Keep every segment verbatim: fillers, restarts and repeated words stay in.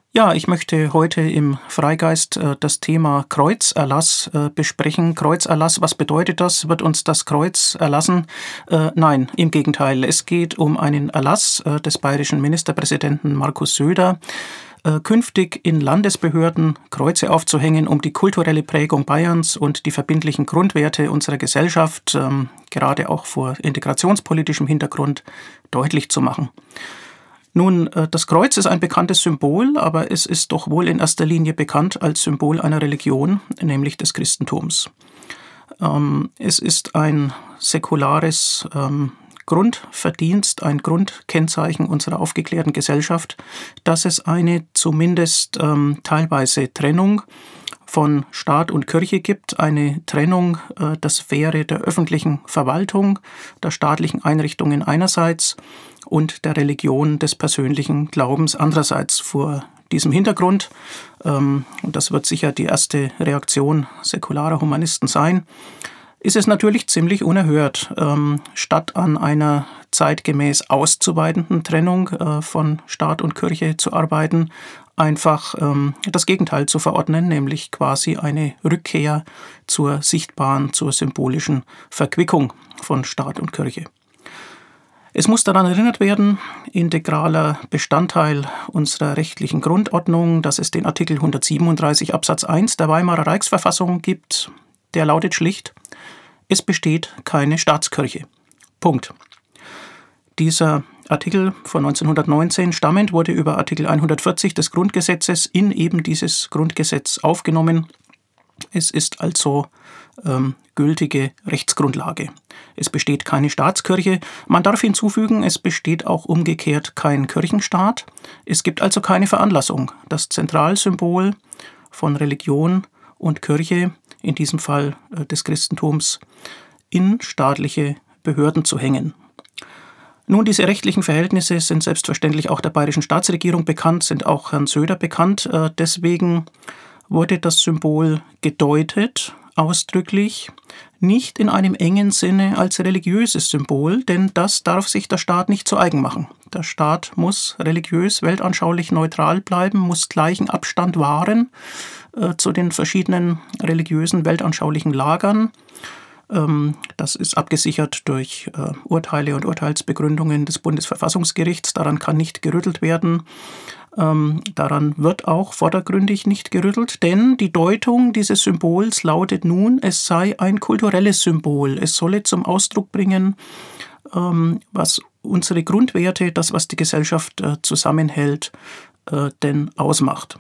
Ja, ich möchte heute im Freigeist äh, das Thema Kreuzerlass äh, besprechen. Kreuzerlass, was bedeutet das? Wird uns das Kreuz erlassen? Äh, nein, im Gegenteil. Es geht um einen Erlass äh, des bayerischen Ministerpräsidenten Markus Söder, äh, künftig in Landesbehörden Kreuze aufzuhängen, um die kulturelle Prägung Bayerns und die verbindlichen Grundwerte unserer Gesellschaft, ähm, gerade auch vor integrationspolitischem Hintergrund, deutlich zu machen. Nun, das Kreuz ist ein bekanntes Symbol, aber es ist doch wohl in erster Linie bekannt als Symbol einer Religion, nämlich des Christentums. Ähm, es ist ein säkulares ähm, Grundverdienst, ein Grundkennzeichen unserer aufgeklärten Gesellschaft, dass es eine zumindest ähm, teilweise Trennung von Staat und Kirche gibt, eine Trennung äh, der Sphäre der öffentlichen Verwaltung, der staatlichen Einrichtungen einerseits und der Religion des persönlichen Glaubens andererseits. Vor diesem Hintergrund, ähm, und das wird sicher die erste Reaktion säkularer Humanisten sein, ist es natürlich ziemlich unerhört, ähm, statt an einer zeitgemäß auszuweitenden Trennung äh, von Staat und Kirche zu arbeiten, einfach ähm, das Gegenteil zu verordnen, nämlich quasi eine Rückkehr zur sichtbaren, zur symbolischen Verquickung von Staat und Kirche. Es muss daran erinnert werden, integraler Bestandteil unserer rechtlichen Grundordnung, dass es den Artikel hundertsiebenunddreißig Absatz eins der Weimarer Reichsverfassung gibt, der lautet schlicht: Es besteht keine Staatskirche. Punkt. Dieser Artikel von neunzehnhundertneunzehn stammend wurde über Artikel hundertvierzig des Grundgesetzes in eben dieses Grundgesetz aufgenommen. Es ist also ähm, gültige Rechtsgrundlage. Es besteht keine Staatskirche. Man darf hinzufügen, es besteht auch umgekehrt kein Kirchenstaat. Es gibt also keine Veranlassung, das Zentralsymbol von Religion und Kirche, in diesem Fall äh, des Christentums, in staatliche Behörden zu hängen. Nun, diese rechtlichen Verhältnisse sind selbstverständlich auch der bayerischen Staatsregierung bekannt, sind auch Herrn Söder bekannt. Äh, deswegen wurde das Symbol gedeutet, ausdrücklich, nicht in einem engen Sinne als religiöses Symbol, denn das darf sich der Staat nicht zu eigen machen. Der Staat muss religiös, weltanschaulich neutral bleiben, muss gleichen Abstand wahren äh, zu den verschiedenen religiösen, weltanschaulichen Lagern. Ähm, das ist abgesichert durch äh, Urteile und Urteilsbegründungen des Bundesverfassungsgerichts. Daran kann nicht gerüttelt werden. Ähm, daran wird auch vordergründig nicht gerüttelt, denn die Deutung dieses Symbols lautet nun, es sei ein kulturelles Symbol. Es solle zum Ausdruck bringen, ähm, was unsere Grundwerte, das, was die Gesellschaft äh, zusammenhält, äh, denn ausmacht.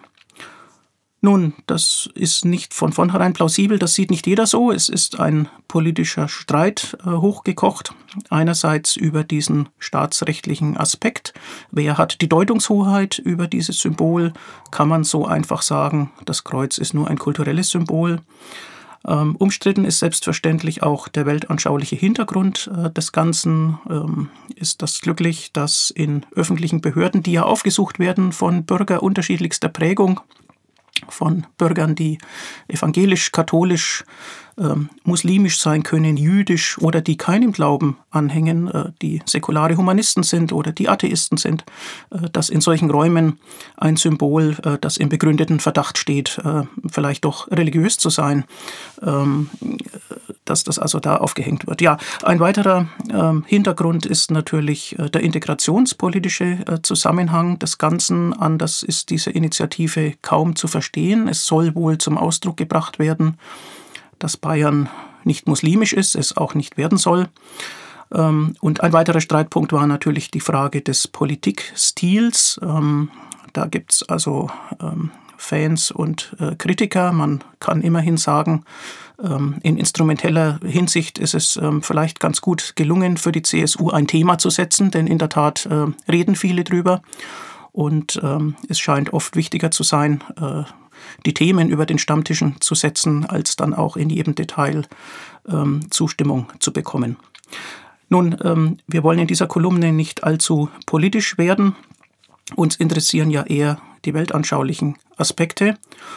Nun, das ist nicht von vornherein plausibel, das sieht nicht jeder so. Es ist ein politischer Streit äh, hochgekocht. Einerseits über diesen staatsrechtlichen Aspekt. Wer hat die Deutungshoheit über dieses Symbol? Kann man so einfach sagen, das Kreuz ist nur ein kulturelles Symbol? Ähm, umstritten ist selbstverständlich auch der weltanschauliche Hintergrund äh, des Ganzen. Ähm, ist das glücklich, dass in öffentlichen Behörden, die ja aufgesucht werden von Bürgern unterschiedlichster Prägung, von Bürgern, die evangelisch, katholisch, ähm, muslimisch sein können, jüdisch oder die keinem Glauben anhängen, äh, die säkulare Humanisten sind oder die Atheisten sind, äh, dass in solchen Räumen ein Symbol, äh, das im begründeten Verdacht steht, äh, vielleicht doch religiös zu sein, ähm, dass das also da aufgehängt wird. Ja, ein weiterer äh, Hintergrund ist natürlich äh, der integrationspolitische äh, Zusammenhang des Ganzen. Anders ist diese Initiative kaum zu verstehen. Es soll wohl zum Ausdruck gebracht werden, dass Bayern nicht muslimisch ist, es auch nicht werden soll. Ähm, und ein weiterer Streitpunkt war natürlich die Frage des Politikstils. Ähm, da gibt es also ähm, Fans und äh, Kritiker. Man kann immerhin sagen, ähm, in instrumenteller Hinsicht ist es ähm, vielleicht ganz gut gelungen, für die C S U ein Thema zu setzen, denn in der Tat äh, reden viele drüber. Und ähm, es scheint oft wichtiger zu sein, äh, die Themen über den Stammtischen zu setzen, als dann auch in jedem Detail ähm, Zustimmung zu bekommen. Nun, ähm, wir wollen in dieser Kolumne nicht allzu politisch werden. Uns interessieren ja eher die weltanschaulichen Aspekte.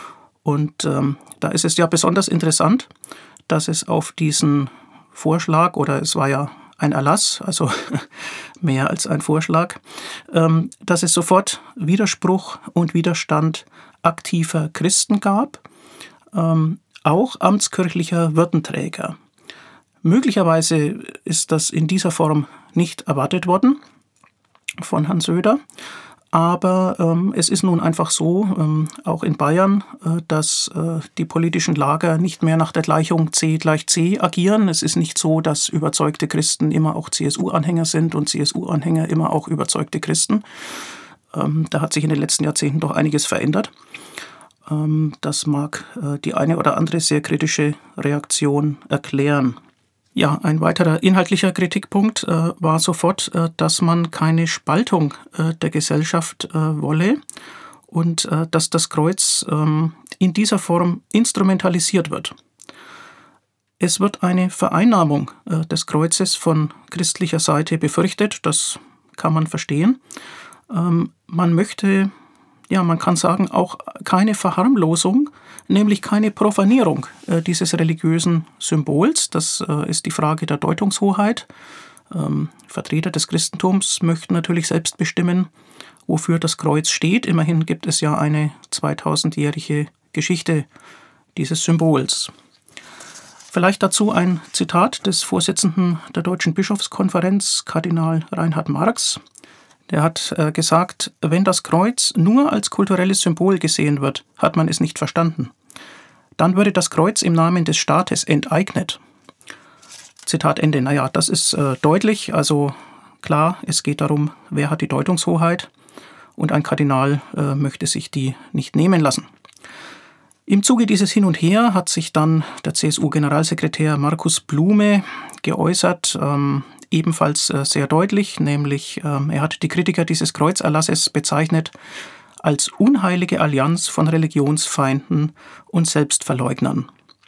Und ähm, da ist es ja besonders interessant, dass es auf diesen Vorschlag, oder es war ja ein Erlass, also mehr als ein Vorschlag, ähm, dass es sofort Widerspruch und Widerstand aktiver Christen gab, ähm, auch amtskirchlicher Würdenträger. Möglicherweise ist das in dieser Form nicht erwartet worden von Herrn Söder, aber ähm, es ist nun einfach so, ähm, auch in Bayern, äh, dass äh, die politischen Lager nicht mehr nach der Gleichung C gleich C agieren. Es ist nicht so, dass überzeugte Christen immer auch C S U-Anhänger sind und C S U-Anhänger immer auch überzeugte Christen. Ähm, da hat sich in den letzten Jahrzehnten doch einiges verändert. Ähm, das mag äh, die eine oder andere sehr kritische Reaktion erklären. Ja, ein weiterer inhaltlicher Kritikpunkt äh, war sofort, äh, dass man keine Spaltung äh, der Gesellschaft äh, wolle und äh, dass das Kreuz ähm, in dieser Form instrumentalisiert wird. Es wird eine Vereinnahmung äh, des Kreuzes von christlicher Seite befürchtet, das kann man verstehen. Ähm, man möchte, ja, man kann sagen, auch keine Verharmlosung, nämlich keine Profanierung äh, dieses religiösen Symbols. Das äh, ist die Frage der Deutungshoheit. Ähm, Vertreter des Christentums möchten natürlich selbst bestimmen, wofür das Kreuz steht. Immerhin gibt es ja eine zweitausendjährige Geschichte dieses Symbols. Vielleicht dazu ein Zitat des Vorsitzenden der Deutschen Bischofskonferenz, Kardinal Reinhard Marx. Der hat äh, gesagt, wenn das Kreuz nur als kulturelles Symbol gesehen wird, hat man es nicht verstanden. Dann würde das Kreuz im Namen des Staates enteignet. Zitat Ende. Naja, das ist äh, deutlich. Also klar, es geht darum, wer hat die Deutungshoheit. Und ein Kardinal äh, möchte sich die nicht nehmen lassen. Im Zuge dieses Hin und Her hat sich dann der C S U-Generalsekretär Markus Blume geäußert, ähm, ebenfalls äh, sehr deutlich, nämlich ähm, er hat die Kritiker dieses Kreuzerlasses bezeichnet als unheilige Allianz von Religionsfeinden und Selbstverleugnern.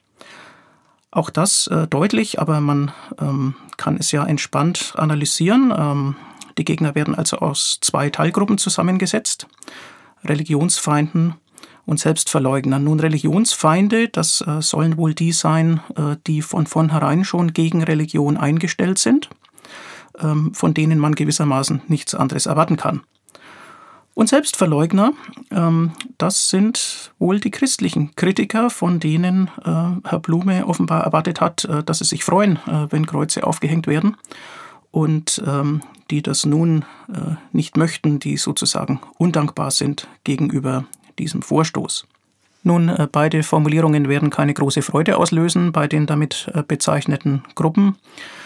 Auch das äh, deutlich, aber man ähm, kann es ja entspannt analysieren. Ähm, die Gegner werden also aus zwei Teilgruppen zusammengesetzt, Religionsfeinden und Selbstverleugnern. Nun, Religionsfeinde, das äh, sollen wohl die sein, äh, die von vornherein schon gegen Religion eingestellt sind, ähm, von denen man gewissermaßen nichts anderes erwarten kann. Und Selbstverleugner, ähm, das sind wohl die christlichen Kritiker, von denen äh, Herr Blume offenbar erwartet hat, äh, dass sie sich freuen, äh, wenn Kreuze aufgehängt werden und ähm, die das nun äh, nicht möchten, die sozusagen undankbar sind gegenüber diesem Vorstoß. Nun, äh, beide Formulierungen werden keine große Freude auslösen bei den damit äh, bezeichneten Gruppen.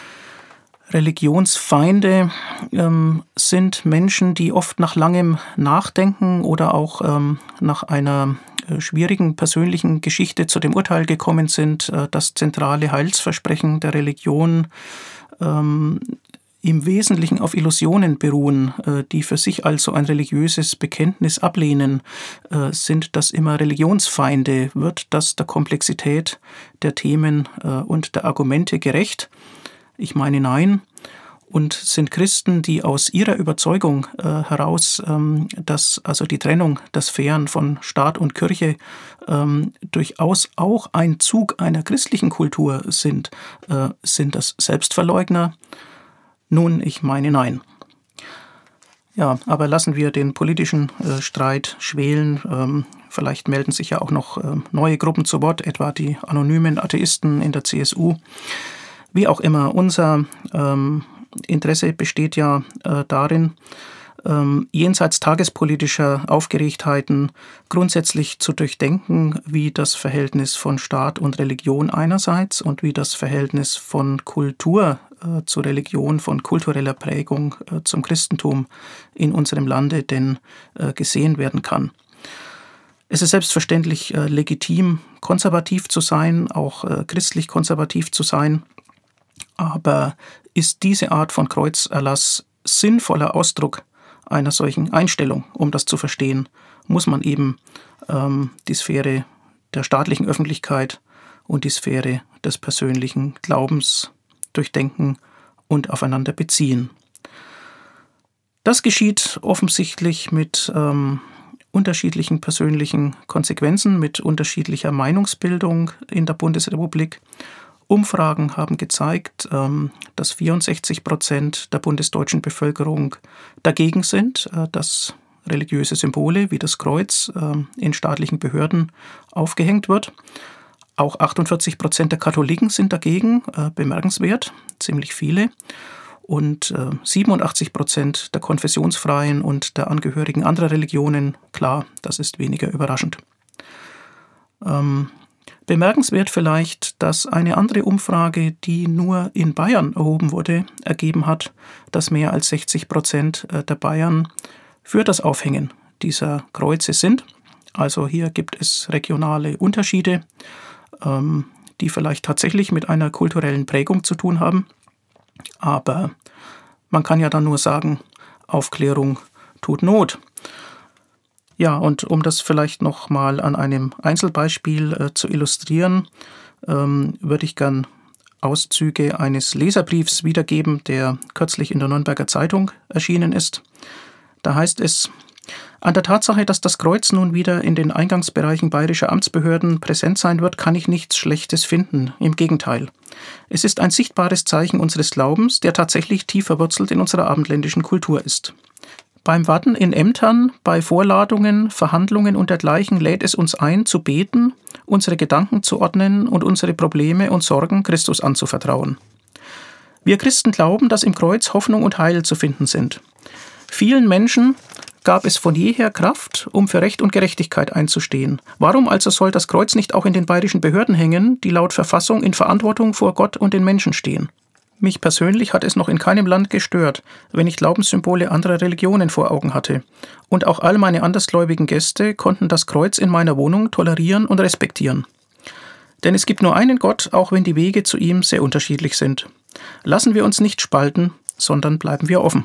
Religionsfeinde ähm, sind Menschen, die oft nach langem Nachdenken oder auch ähm, nach einer äh, schwierigen persönlichen Geschichte zu dem Urteil gekommen sind, äh, das zentrale Heilsversprechen der Religion ähm, im Wesentlichen auf Illusionen beruhen, äh, die für sich also ein religiöses Bekenntnis ablehnen. Äh, sind das immer Religionsfeinde? Wird das der Komplexität der Themen äh, und der Argumente gerecht? Ich meine nein. Und sind Christen, die aus ihrer Überzeugung äh, heraus, ähm, dass also die Trennung der Sphären von Staat und Kirche ähm, durchaus auch ein Zug einer christlichen Kultur sind, äh, sind das Selbstverleugner? Nun, ich meine nein. Ja, aber lassen wir den politischen äh, Streit schwelen. Ähm, vielleicht melden sich ja auch noch äh, neue Gruppen zu Wort, etwa die anonymen Atheisten in der C S U. Wie auch immer, unser ähm, Interesse besteht ja äh, darin, ähm, jenseits tagespolitischer Aufgeregtheiten grundsätzlich zu durchdenken, wie das Verhältnis von Staat und Religion einerseits und wie das Verhältnis von Kultur äh, zu Religion, von kultureller Prägung äh, zum Christentum in unserem Lande denn äh, gesehen werden kann. Es ist selbstverständlich äh, legitim, konservativ zu sein, auch äh, christlich konservativ zu sein. Aber ist diese Art von Kreuzerlass sinnvoller Ausdruck einer solchen Einstellung? Um das zu verstehen, muss man eben ähm, die Sphäre der staatlichen Öffentlichkeit und die Sphäre des persönlichen Glaubens durchdenken und aufeinander beziehen. Das geschieht offensichtlich mit ähm, unterschiedlichen persönlichen Konsequenzen, mit unterschiedlicher Meinungsbildung in der Bundesrepublik. Umfragen haben gezeigt, dass vierundsechzig Prozent der bundesdeutschen Bevölkerung dagegen sind, dass religiöse Symbole wie das Kreuz in staatlichen Behörden aufgehängt wird. Auch achtundvierzig Prozent der Katholiken sind dagegen, bemerkenswert, ziemlich viele. Und siebenundachtzig Prozent der Konfessionsfreien und der Angehörigen anderer Religionen, klar, das ist weniger überraschend. Ähm, Bemerkenswert vielleicht, dass eine andere Umfrage, die nur in Bayern erhoben wurde, ergeben hat, dass mehr als sechzig Prozent der Bayern für das Aufhängen dieser Kreuze sind. Also hier gibt es regionale Unterschiede, ähm, die vielleicht tatsächlich mit einer kulturellen Prägung zu tun haben. Aber man kann ja dann nur sagen, Aufklärung tut Not. Ja, und um das vielleicht noch mal an einem Einzelbeispiel äh, zu illustrieren, ähm, würde ich gern Auszüge eines Leserbriefs wiedergeben, der kürzlich in der Nürnberger Zeitung erschienen ist. Da heißt es: An der Tatsache, dass das Kreuz nun wieder in den Eingangsbereichen bayerischer Amtsbehörden präsent sein wird, kann ich nichts Schlechtes finden. Im Gegenteil. Es ist ein sichtbares Zeichen unseres Glaubens, der tatsächlich tief verwurzelt in unserer abendländischen Kultur ist. Beim Warten in Ämtern, bei Vorladungen, Verhandlungen und dergleichen lädt es uns ein, zu beten, unsere Gedanken zu ordnen und unsere Probleme und Sorgen Christus anzuvertrauen. Wir Christen glauben, dass im Kreuz Hoffnung und Heil zu finden sind. Vielen Menschen gab es von jeher Kraft, um für Recht und Gerechtigkeit einzustehen. Warum also soll das Kreuz nicht auch in den bayerischen Behörden hängen, die laut Verfassung in Verantwortung vor Gott und den Menschen stehen? Mich persönlich hat es noch in keinem Land gestört, wenn ich Glaubenssymbole anderer Religionen vor Augen hatte. Und auch all meine andersgläubigen Gäste konnten das Kreuz in meiner Wohnung tolerieren und respektieren. Denn es gibt nur einen Gott, auch wenn die Wege zu ihm sehr unterschiedlich sind. Lassen wir uns nicht spalten, sondern bleiben wir offen.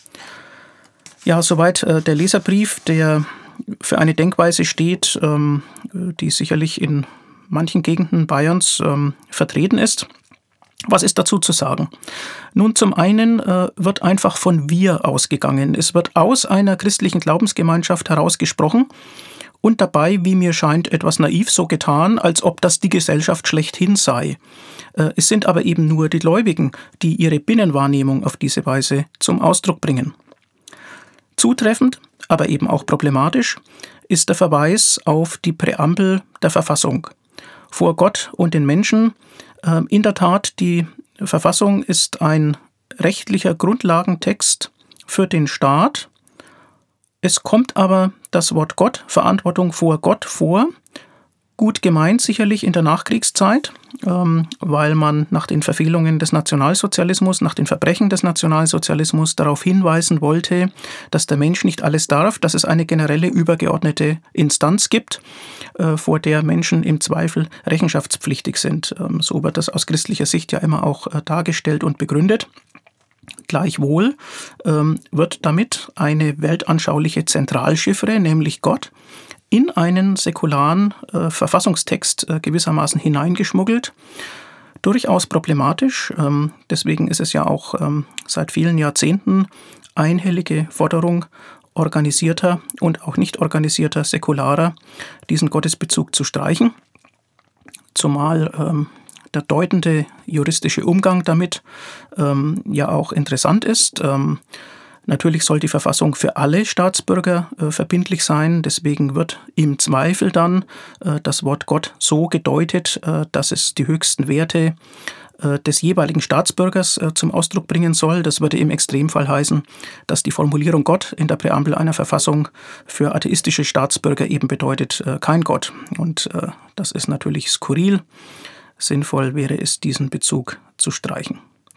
Ja, soweit äh, der Leserbrief, der für eine Denkweise steht, ähm, die sicherlich in manchen Gegenden Bayerns ähm, vertreten ist. Was ist dazu zu sagen? Nun, zum einen äh, wird einfach von wir ausgegangen. Es wird aus einer christlichen Glaubensgemeinschaft herausgesprochen und dabei, wie mir scheint, etwas naiv so getan, als ob das die Gesellschaft schlechthin sei. Äh, es sind aber eben nur die Gläubigen, die ihre Binnenwahrnehmung auf diese Weise zum Ausdruck bringen. Zutreffend, aber eben auch problematisch, ist der Verweis auf die Präambel der Verfassung. Vor Gott und den Menschen. In der Tat, die Verfassung ist ein rechtlicher Grundlagentext für den Staat. Es kommt aber das Wort Gott, Verantwortung vor Gott vor. Gut gemeint sicherlich in der Nachkriegszeit, weil man nach den Verfehlungen des Nationalsozialismus, nach den Verbrechen des Nationalsozialismus darauf hinweisen wollte, dass der Mensch nicht alles darf, dass es eine generelle übergeordnete Instanz gibt, vor der Menschen im Zweifel rechenschaftspflichtig sind. So wird das aus christlicher Sicht ja immer auch dargestellt und begründet. Gleichwohl wird damit eine weltanschauliche Zentralchiffre, nämlich Gott, in einen säkularen äh, Verfassungstext äh, gewissermaßen hineingeschmuggelt. Durchaus problematisch. Ähm, deswegen ist es ja auch ähm, seit vielen Jahrzehnten einhellige Forderung organisierter und auch nicht organisierter Säkularer, diesen Gottesbezug zu streichen. Zumal ähm, der deutende juristische Umgang damit ähm, ja auch interessant ist. Ähm, Natürlich soll die Verfassung für alle Staatsbürger äh, verbindlich sein. Deswegen wird im Zweifel dann äh, das Wort Gott so gedeutet, äh, dass es die höchsten Werte äh, des jeweiligen Staatsbürgers äh, zum Ausdruck bringen soll. Das würde im Extremfall heißen, dass die Formulierung Gott in der Präambel einer Verfassung für atheistische Staatsbürger eben bedeutet äh, kein Gott. Und äh, das ist natürlich skurril. Sinnvoll wäre es, diesen Bezug zu streichen.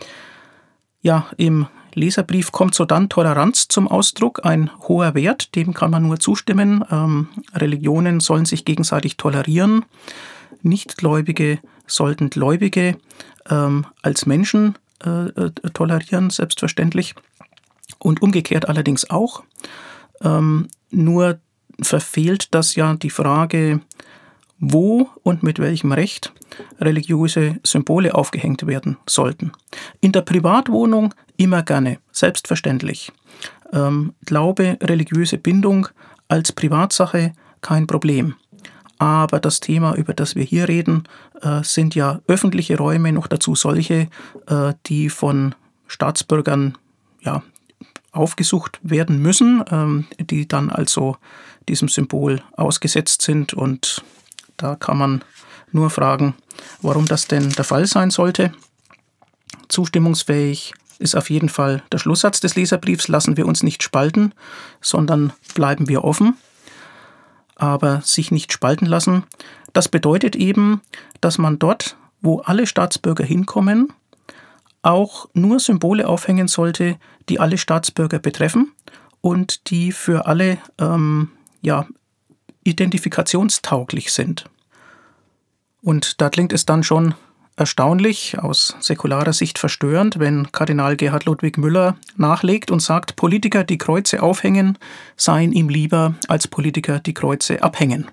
Ja, im Leserbrief kommt sodann Toleranz zum Ausdruck, ein hoher Wert, dem kann man nur zustimmen. Ähm, Religionen sollen sich gegenseitig tolerieren. Nichtgläubige sollten Gläubige ähm, als Menschen äh, äh, tolerieren, selbstverständlich. Und umgekehrt allerdings auch. Ähm, nur verfehlt das ja die Frage, wo und mit welchem Recht religiöse Symbole aufgehängt werden sollten. In der Privatwohnung immer gerne, selbstverständlich. Ähm, Glaube, religiöse Bindung als Privatsache kein Problem. aber das Thema, über das wir hier reden, äh, sind ja öffentliche Räume, noch dazu solche, äh, die von Staatsbürgern ja, aufgesucht werden müssen, ähm, die dann also diesem Symbol ausgesetzt sind. Und da kann man nur fragen, warum das denn der Fall sein sollte. Zustimmungsfähig ist auf jeden Fall der Schlusssatz des Leserbriefs: Lassen wir uns nicht spalten, sondern bleiben wir offen. Aber sich nicht spalten lassen, das bedeutet eben, dass man dort, wo alle Staatsbürger hinkommen, auch nur Symbole aufhängen sollte, die alle Staatsbürger betreffen und die für alle ähm, ja, identifikationstauglich sind. Und da klingt es dann schon erstaunlich, aus säkularer Sicht verstörend, wenn Kardinal Gerhard Ludwig Müller nachlegt und sagt, Politiker, die Kreuze aufhängen, seien ihm lieber als Politiker, die Kreuze abhängen.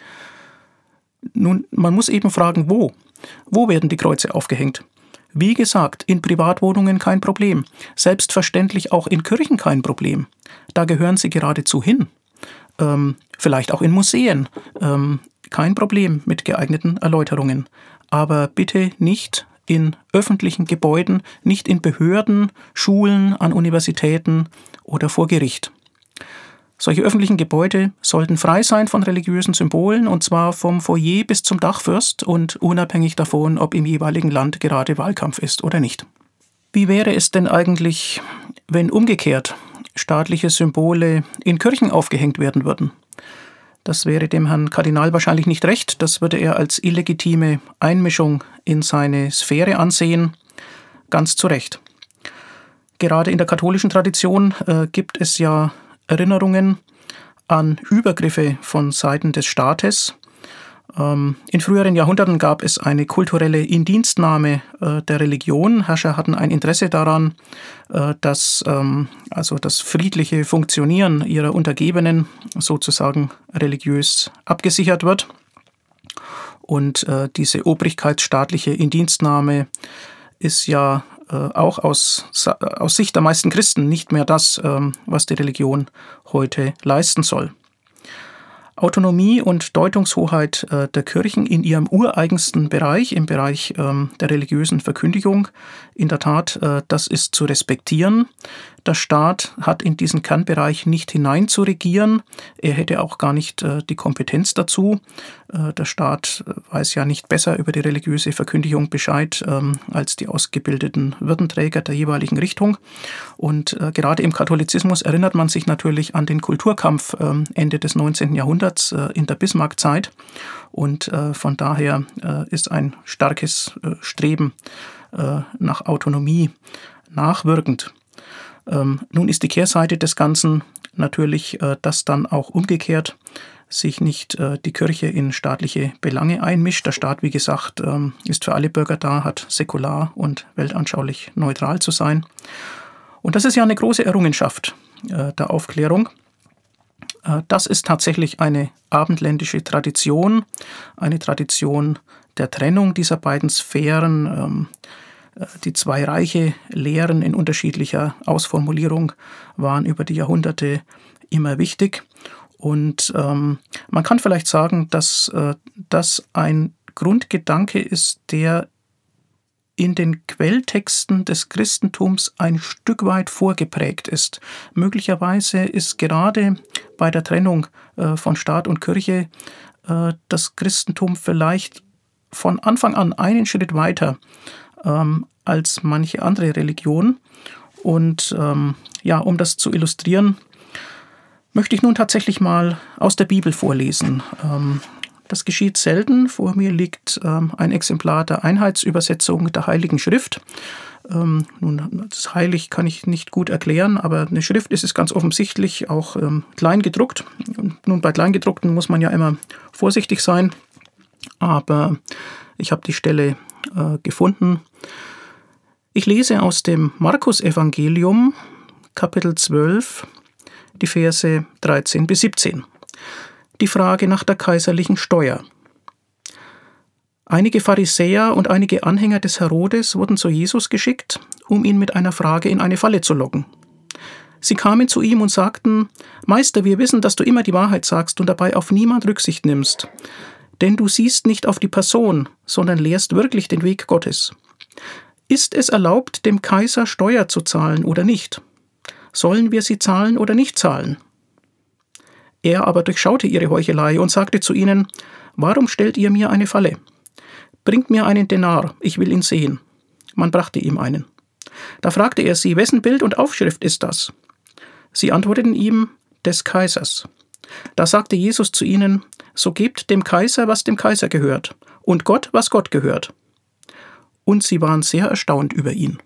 Nun, man muss eben fragen, wo? Wo werden die Kreuze aufgehängt? Wie gesagt, in Privatwohnungen kein Problem. Selbstverständlich auch in Kirchen kein Problem. Da gehören sie geradezu hin. Ähm, vielleicht auch in Museen. Ähm, kein Problem mit geeigneten Erläuterungen. Aber bitte nicht in öffentlichen Gebäuden, nicht in Behörden, Schulen, an Universitäten oder vor Gericht. Solche öffentlichen Gebäude sollten frei sein von religiösen Symbolen, und zwar vom Foyer bis zum Dachfirst und unabhängig davon, ob im jeweiligen Land gerade Wahlkampf ist oder nicht. Wie wäre es denn eigentlich, wenn umgekehrt staatliche Symbole in Kirchen aufgehängt werden würden? Das wäre dem Herrn Kardinal wahrscheinlich nicht recht. Das würde er als illegitime Einmischung in seine Sphäre ansehen. Ganz zu Recht. Gerade in der katholischen Tradition äh, gibt es ja Erinnerungen an Übergriffe von Seiten des Staates. Ähm, in früheren Jahrhunderten gab es eine kulturelle Indienstnahme äh, der Religion. Herrscher hatten ein Interesse daran, äh, dass ähm, also das friedliche Funktionieren ihrer Untergebenen sozusagen religiös abgesichert wird. Und äh, diese obrigkeitsstaatliche Indienstnahme ist ja äh, auch aus, aus Sicht der meisten Christen nicht mehr das, ähm, was die Religion heute leisten soll. Autonomie und Deutungshoheit äh, der Kirchen in ihrem ureigensten Bereich, im Bereich ähm, der religiösen Verkündigung, in der Tat, äh, das ist zu respektieren. Der Staat hat in diesen Kernbereich nicht hinein zu regieren. Er hätte auch gar nicht äh, die Kompetenz dazu. Äh, der Staat weiß ja nicht besser über die religiöse Verkündigung Bescheid ähm, als die ausgebildeten Würdenträger der jeweiligen Richtung. Und äh, gerade im Katholizismus erinnert man sich natürlich an den Kulturkampf äh, Ende des neunzehnten Jahrhunderts äh, in der Bismarckzeit. Und äh, von daher äh, ist ein starkes äh, Streben äh, nach Autonomie nachwirkend. Ähm, nun ist die Kehrseite des Ganzen natürlich, äh, dass dann auch umgekehrt sich nicht äh, die Kirche in staatliche Belange einmischt. Der Staat, wie gesagt, ähm, ist für alle Bürger da, hat säkular und weltanschaulich neutral zu sein. Und das ist ja eine große Errungenschaft äh, der Aufklärung. Äh, das ist tatsächlich eine abendländische Tradition, eine Tradition der Trennung dieser beiden Sphären. Ähm, Die zwei Reiche Lehren in unterschiedlicher Ausformulierung waren über die Jahrhunderte immer wichtig. Und ähm, man kann vielleicht sagen, dass äh, das ein Grundgedanke ist, der in den Quelltexten des Christentums ein Stück weit vorgeprägt ist. Möglicherweise ist gerade bei der Trennung äh, von Staat und Kirche äh, das Christentum vielleicht von Anfang an einen Schritt weiter ähm, als manche andere Religion. Und ähm, ja, um das zu illustrieren, möchte ich nun tatsächlich mal aus der Bibel vorlesen. Ähm, das geschieht selten. Vor mir liegt ähm, ein Exemplar der Einheitsübersetzung der Heiligen Schrift. Ähm, nun, das heilig kann ich nicht gut erklären, aber eine Schrift ist es ganz offensichtlich auch ähm, klein gedruckt. Und nun, bei Kleingedruckten muss man ja immer vorsichtig sein, aber ich habe die Stelle äh, gefunden. Ich lese aus dem Markus-Evangelium, Kapitel zwölf, die Verse dreizehn bis siebzehn. Die Frage nach der kaiserlichen Steuer. Einige Pharisäer und einige Anhänger des Herodes wurden zu Jesus geschickt, um ihn mit einer Frage in eine Falle zu locken. Sie kamen zu ihm und sagten: Meister, wir wissen, dass du immer die Wahrheit sagst und dabei auf niemand Rücksicht nimmst. Denn du siehst nicht auf die Person, sondern lehrst wirklich den Weg Gottes. Ist es erlaubt, dem Kaiser Steuer zu zahlen oder nicht? Sollen wir sie zahlen oder nicht zahlen? Er aber durchschaute ihre Heuchelei und sagte zu ihnen: Warum stellt ihr mir eine Falle? Bringt mir einen Denar, ich will ihn sehen. Man brachte ihm einen. Da fragte er sie: Wessen Bild und Aufschrift ist das? Sie antworteten ihm: Des Kaisers. Da sagte Jesus zu ihnen: So gebt dem Kaiser, was dem Kaiser gehört, und Gott, was Gott gehört. Und sie waren sehr erstaunt über ihn.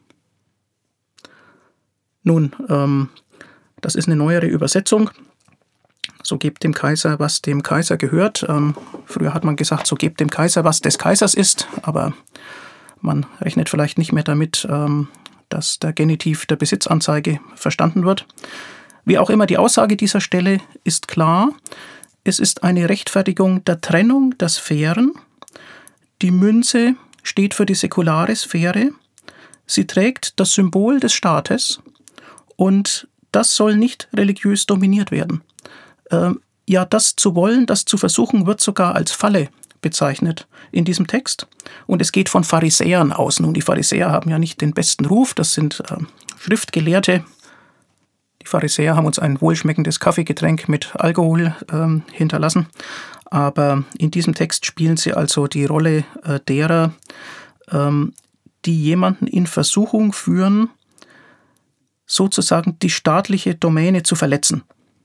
Nun, ähm, das ist eine neuere Übersetzung. So gebt dem Kaiser, was dem Kaiser gehört. Ähm, früher hat man gesagt, so gebt dem Kaiser, was des Kaisers ist, aber man rechnet vielleicht nicht mehr damit, ähm, dass der Genitiv der Besitzanzeige verstanden wird. Wie auch immer, die Aussage dieser Stelle ist klar. Es ist eine Rechtfertigung der Trennung der Sphären. Die Münze steht für die säkulare Sphäre. Sie trägt das Symbol des Staates und das soll nicht religiös dominiert werden. Ähm, ja, das zu wollen, das zu versuchen, wird sogar als Falle bezeichnet in diesem Text. Und es geht von Pharisäern aus. Nun, die Pharisäer haben ja nicht den besten Ruf, das sind äh, Schriftgelehrte. Die Pharisäer haben uns ein wohlschmeckendes Kaffeegetränk mit Alkohol ähm, hinterlassen. Aber in diesem Text spielen sie also die Rolle äh, derer, ähm, die jemanden in Versuchung führen, sozusagen die staatliche Domäne zu verletzen.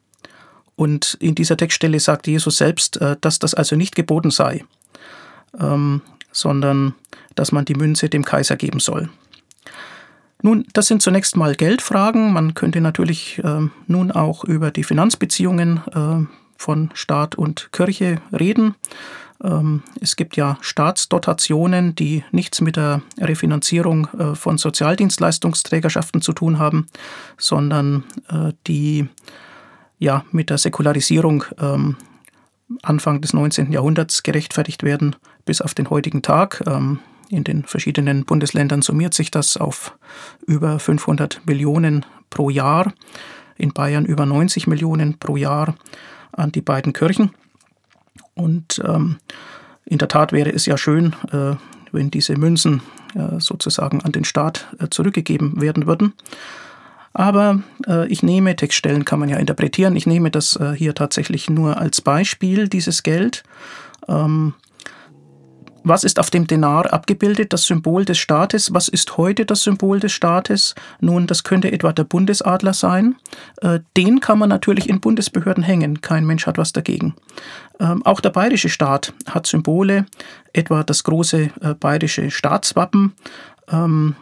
Und in dieser Textstelle sagt Jesus selbst, äh, dass das also nicht geboten sei, ähm, sondern dass man die Münze dem Kaiser geben soll. Nun, das sind zunächst mal Geldfragen. Man könnte natürlich äh, nun auch über die Finanzbeziehungen äh, von Staat und Kirche reden. Ähm, es gibt ja Staatsdotationen, die nichts mit der Refinanzierung äh, von Sozialdienstleistungsträgerschaften zu tun haben, sondern äh, die ja mit der Säkularisierung ähm, Anfang des neunzehnten Jahrhunderts gerechtfertigt werden bis auf den heutigen Tag. Ähm, In den verschiedenen Bundesländern summiert sich das auf über fünfhundert Millionen pro Jahr, in Bayern über neunzig Millionen pro Jahr an die beiden Kirchen. Und ähm, in der Tat wäre es ja schön, äh, wenn diese Münzen äh, sozusagen an den Staat äh, zurückgegeben werden würden. Aber äh, ich nehme, Textstellen kann man ja interpretieren, ich nehme das äh, hier tatsächlich nur als Beispiel, dieses Geld. Ähm, Was ist auf dem Denar abgebildet? Das Symbol des Staates. Was ist heute das Symbol des Staates? Nun, das könnte etwa der Bundesadler sein. Äh, den kann man natürlich in Bundesbehörden hängen. Kein Mensch hat was dagegen. Ähm, auch der bayerische Staat hat Symbole, etwa das große äh, bayerische Staatswappen ähm,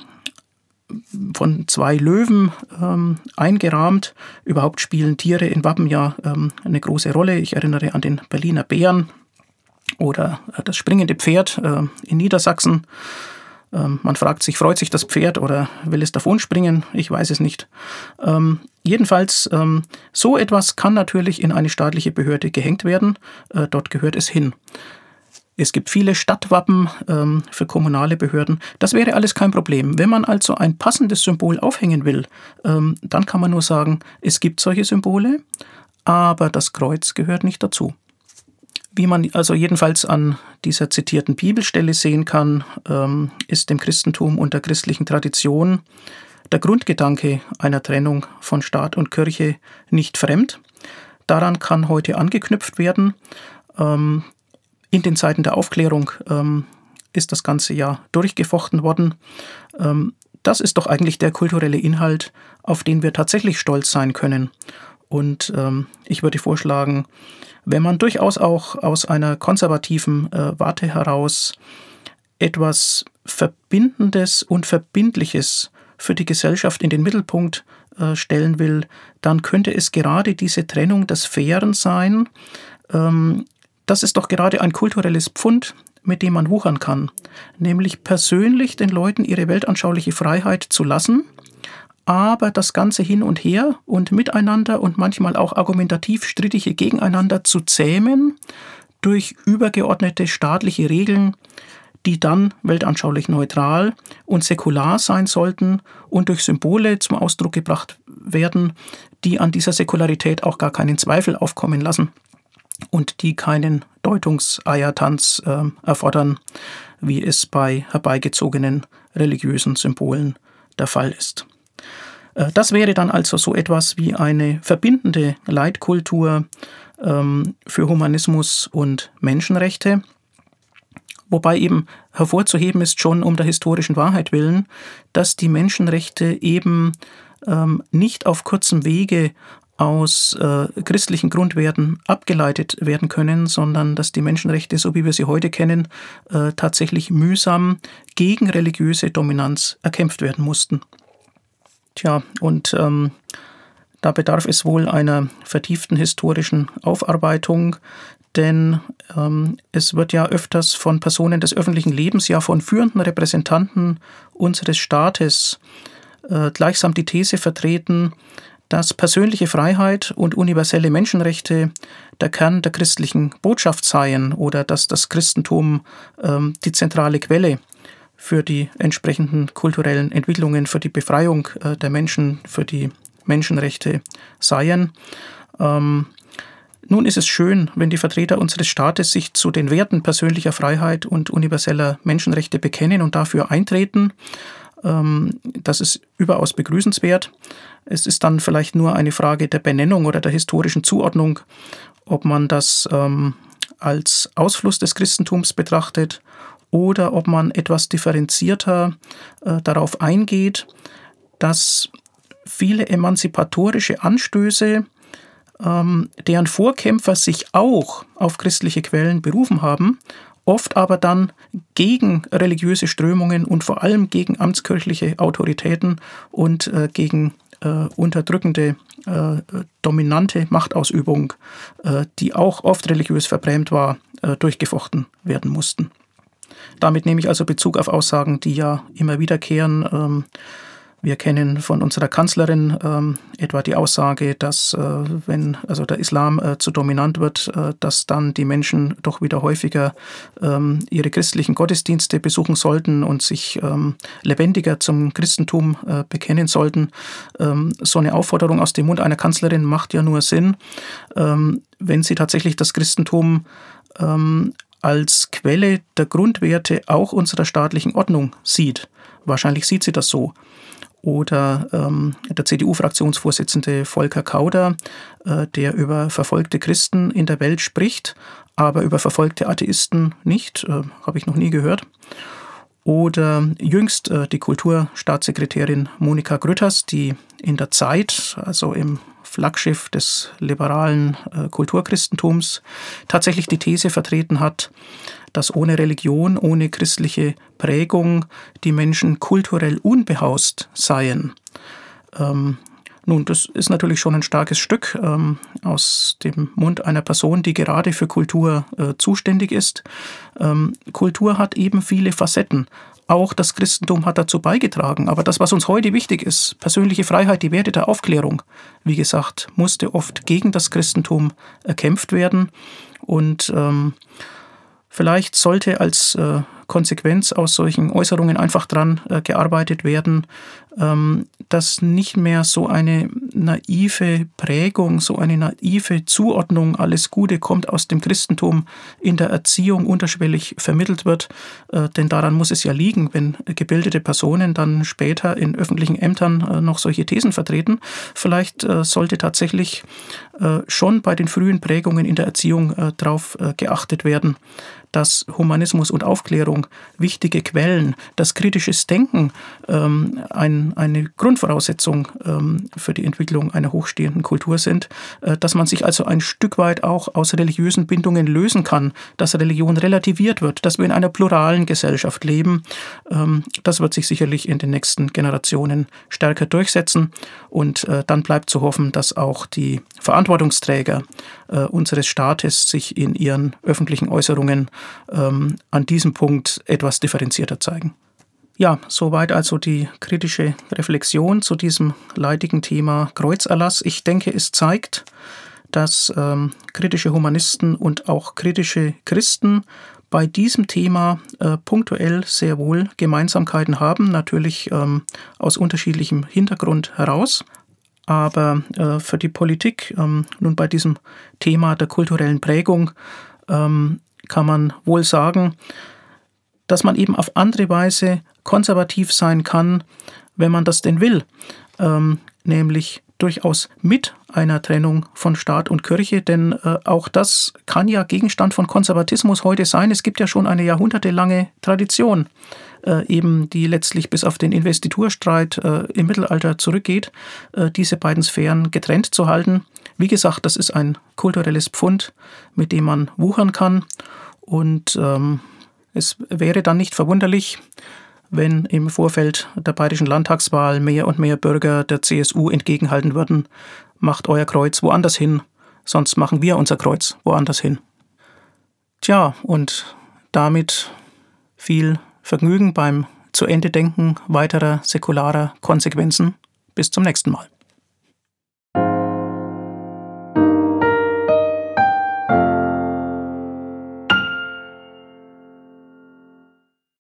von zwei Löwen ähm, eingerahmt. Überhaupt spielen Tiere in Wappen ja ähm, eine große Rolle. Ich erinnere an den Berliner Bären. Oder das springende Pferd äh, in Niedersachsen. Ähm, man fragt sich, freut sich das Pferd oder will es davon springen? Ich weiß es nicht. Ähm, jedenfalls, ähm, so etwas kann natürlich in eine staatliche Behörde gehängt werden. Äh, dort gehört es hin. Es gibt viele Stadtwappen ähm, für kommunale Behörden. Das wäre alles kein Problem. Wenn man also ein passendes Symbol aufhängen will, ähm, dann kann man nur sagen, es gibt solche Symbole, aber das Kreuz gehört nicht dazu. Wie man also jedenfalls an dieser zitierten Bibelstelle sehen kann, ähm, ist dem Christentum und der christlichen Tradition der Grundgedanke einer Trennung von Staat und Kirche nicht fremd. Daran kann heute angeknüpft werden. Ähm, in den Zeiten der Aufklärung ähm, ist das Ganze ja durchgefochten worden. Ähm, das ist doch eigentlich der kulturelle Inhalt, auf den wir tatsächlich stolz sein können. Und ähm, ich würde vorschlagen, wenn man durchaus auch aus einer konservativen äh, Warte heraus etwas Verbindendes und Verbindliches für die Gesellschaft in den Mittelpunkt äh, stellen will, dann könnte es gerade diese Trennung der Sphären sein. Ähm, das ist doch gerade ein kulturelles Pfund, mit dem man wuchern kann, nämlich persönlich den Leuten ihre weltanschauliche Freiheit zu lassen, aber das Ganze hin und her und miteinander und manchmal auch argumentativ strittige gegeneinander zu zähmen durch übergeordnete staatliche Regeln, die dann weltanschaulich neutral und säkular sein sollten und durch Symbole zum Ausdruck gebracht werden, die an dieser Säkularität auch gar keinen Zweifel aufkommen lassen. und die keinen Deutungseiertanz äh, erfordern, wie es bei herbeigezogenen religiösen Symbolen der Fall ist. Äh, das wäre dann also so etwas wie eine verbindende Leitkultur ähm, für Humanismus und Menschenrechte, wobei eben hervorzuheben ist schon um der historischen Wahrheit willen, dass die Menschenrechte eben ähm, nicht auf kurzem Wege aus äh, christlichen Grundwerten abgeleitet werden können, sondern dass die Menschenrechte, so wie wir sie heute kennen, äh, tatsächlich mühsam gegen religiöse Dominanz erkämpft werden mussten. Tja, und ähm, da bedarf es wohl einer vertieften historischen Aufarbeitung, denn ähm, es wird ja öfters von Personen des öffentlichen Lebens, ja von führenden Repräsentanten unseres Staates äh, gleichsam die These vertreten, dass persönliche Freiheit und universelle Menschenrechte der Kern der christlichen Botschaft seien oder dass das Christentum ähm, die zentrale Quelle für die entsprechenden kulturellen Entwicklungen, für die Befreiung äh, der Menschen, für die Menschenrechte seien. Ähm, nun ist es schön, wenn die Vertreter unseres Staates sich zu den Werten persönlicher Freiheit und universeller Menschenrechte bekennen und dafür eintreten. Ähm, das ist überaus begrüßenswert. Es ist dann vielleicht nur eine Frage der Benennung oder der historischen Zuordnung, ob man das ähm, als Ausfluss des Christentums betrachtet oder ob man etwas differenzierter äh, darauf eingeht, dass viele emanzipatorische Anstöße, ähm, deren Vorkämpfer sich auch auf christliche Quellen berufen haben, oft aber dann gegen religiöse Strömungen und vor allem gegen amtskirchliche Autoritäten und äh, gegen äh, unterdrückende, äh, dominante Machtausübung, äh, die auch oft religiös verbrämt war, äh, durchgefochten werden mussten. Damit nehme ich also Bezug auf Aussagen, die ja immer wiederkehren. Ähm, Wir kennen von unserer Kanzlerin ähm, etwa die Aussage, dass äh, wenn also der Islam äh, zu dominant wird, äh, dass dann die Menschen doch wieder häufiger ähm, ihre christlichen Gottesdienste besuchen sollten und sich ähm, lebendiger zum Christentum äh, bekennen sollten. Ähm, so eine Aufforderung aus dem Mund einer Kanzlerin macht ja nur Sinn, ähm, wenn sie tatsächlich das Christentum ähm, als Quelle der Grundwerte auch unserer staatlichen Ordnung sieht. Wahrscheinlich sieht sie das so. Oder ähm, der C D U-Fraktionsvorsitzende Volker Kauder, äh, der über verfolgte Christen in der Welt spricht, aber über verfolgte Atheisten nicht, äh, habe ich noch nie gehört. Oder jüngst äh, die Kulturstaatssekretärin Monika Grütters, die in der Zeit, also im Flaggschiff des liberalen äh, Kulturchristentums, tatsächlich die These vertreten hat, dass ohne Religion, ohne christliche Prägung die Menschen kulturell unbehaust seien. Ähm, nun, das ist natürlich schon ein starkes Stück ähm, aus dem Mund einer Person, die gerade für Kultur äh, zuständig ist. Ähm, Kultur hat eben viele Facetten. Auch das Christentum hat dazu beigetragen. Aber das, was uns heute wichtig ist, persönliche Freiheit, die Werte der Aufklärung, wie gesagt, musste oft gegen das Christentum erkämpft werden. Und ähm, vielleicht sollte als äh, Konsequenz aus solchen Äußerungen einfach dran äh, gearbeitet werden, ähm, dass nicht mehr so eine naive Prägung, so eine naive Zuordnung, alles Gute kommt aus dem Christentum, in der Erziehung unterschwellig vermittelt wird. Äh, denn daran muss es ja liegen, wenn gebildete Personen dann später in öffentlichen Ämtern äh, noch solche Thesen vertreten. Vielleicht äh, sollte tatsächlich äh, schon bei den frühen Prägungen in der Erziehung äh, darauf äh, geachtet werden, dass Humanismus und Aufklärung wichtige Quellen, dass kritisches Denken ähm, ein, eine Grundvoraussetzung ähm, für die Entwicklung einer hochstehenden Kultur sind, äh, dass man sich also ein Stück weit auch aus religiösen Bindungen lösen kann, dass Religion relativiert wird, dass wir in einer pluralen Gesellschaft leben. Ähm, das wird sich sicherlich in den nächsten Generationen stärker durchsetzen und äh, dann bleibt zu hoffen, dass auch die Verantwortungsträger äh, unseres Staates sich in ihren öffentlichen Äußerungen ähm, an diesem Punkt etwas differenzierter zeigen. Ja, soweit also die kritische Reflexion zu diesem leidigen Thema Kreuzerlass. Ich denke, es zeigt, dass ähm, kritische Humanisten und auch kritische Christen bei diesem Thema äh, punktuell sehr wohl Gemeinsamkeiten haben, natürlich ähm, aus unterschiedlichem Hintergrund heraus. Aber äh, für die Politik, ähm, nun bei diesem Thema der kulturellen Prägung, ähm, kann man wohl sagen, dass man eben auf andere Weise konservativ sein kann, wenn man das denn will, ähm, nämlich durchaus mit einer Trennung von Staat und Kirche, denn äh, auch das kann ja Gegenstand von Konservatismus heute sein. Es gibt ja schon eine jahrhundertelange Tradition, äh, eben die letztlich bis auf den Investiturstreit äh, im Mittelalter zurückgeht, äh, diese beiden Sphären getrennt zu halten. Wie gesagt, das ist ein kulturelles Pfund, mit dem man wuchern kann, und ähm, es wäre dann nicht verwunderlich, wenn im Vorfeld der bayerischen Landtagswahl mehr und mehr Bürger der C S U entgegenhalten würden: Macht euer Kreuz woanders hin, sonst machen wir unser Kreuz woanders hin. Tja, und damit viel Vergnügen beim Zu-Ende-Denken weiterer säkularer Konsequenzen. Bis zum nächsten Mal.